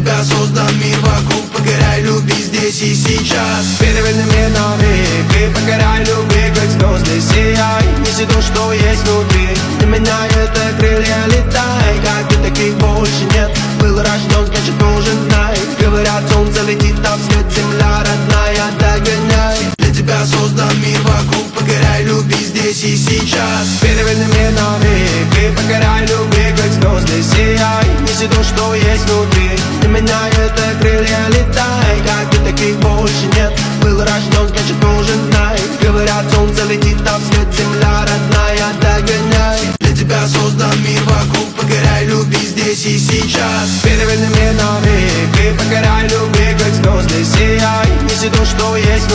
тебя создан мир вокруг, погоряй, люби здесь и сейчас. Переверни мир на миг и погоряй, люби, как звезды сияй. Неси то, что есть внутри, для меня это крылья, летай. Как ты, таких больше нет, был рожден, значит нужен знай. Говорят, солнце летит, там свет, земля родная, догоняй. Для тебя создан мир вокруг, погоряй, люби здесь и сейчас. Переверни мир на миг и погоряй, люби, как звезды сияй. Неси то, что есть внутри, для меня это крылья, летай. Как ты, таких больше нет, был рожден, значит нужен знай. Говорят, солнце летит, там свет, земля родная, догоняй. Для тебя создан мир вокруг, погоряй, люби здесь и сейчас. Переверни мир на миг и погоряй, люби, как звезды сияй. Неси то, что есть